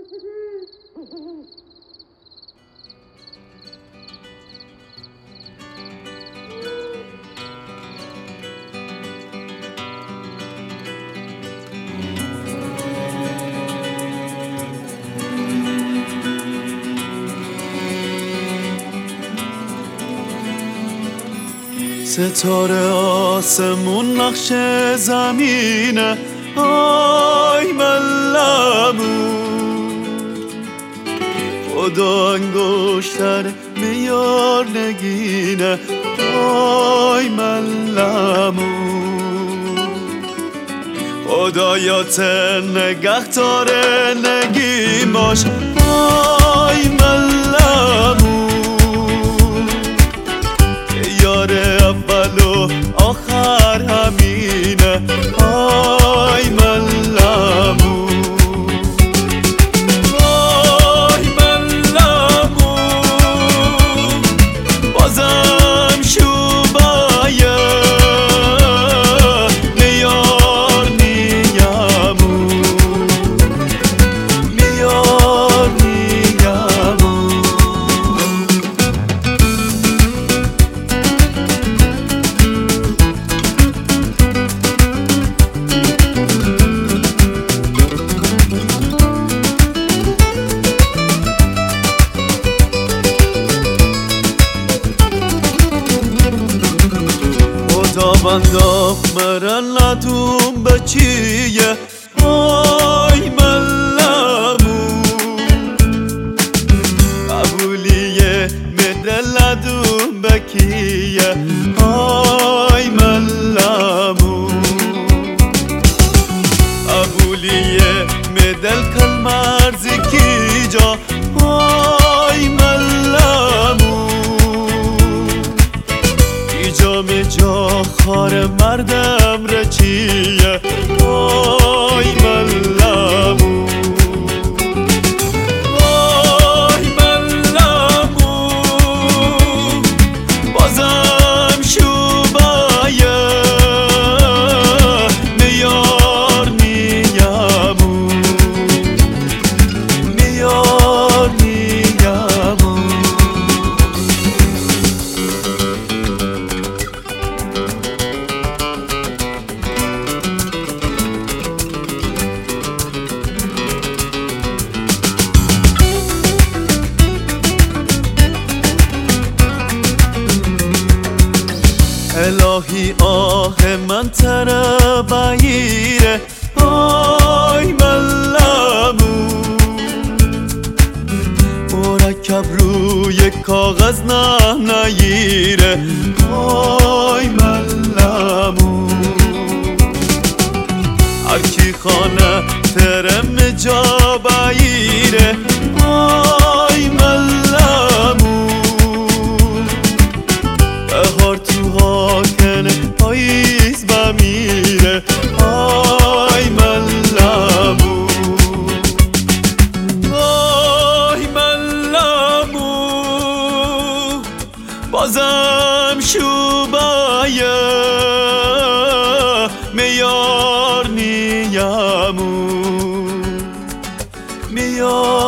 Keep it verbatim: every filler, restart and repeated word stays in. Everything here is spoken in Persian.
ستاره آسمون نقش زمینه، آی ملمون خدا انگشتر میار نگینه، آی ملمون خدایات نگهدار نگین باش، آی ملمون یار اول و آخر همینه، آی ملمون آی ملمون بازم شوبایه نیار نیمون نیار نیمون بنداخ مرن ندوم به چیه، آی ملمون قبولیه مدل ندوم به کیه، آی ملمون قبولیه مدل کل مرزی کی جا، آی ملمون ایجا می جا خار مردم رچیه، آی ملمون آی ملمون بازم شوبایه نیار نیمون نیار نیمون الهی آه من تره بگیره، آی ملمون مرکب روی کاغذ نه نگیره، آی ملمون هر کی خانه ترم جا بگیره، آی ملمون بهار تو هاکنه پاییز بمیره، آی ملمون آی ملمون بازم شوبایه میار نیمون میار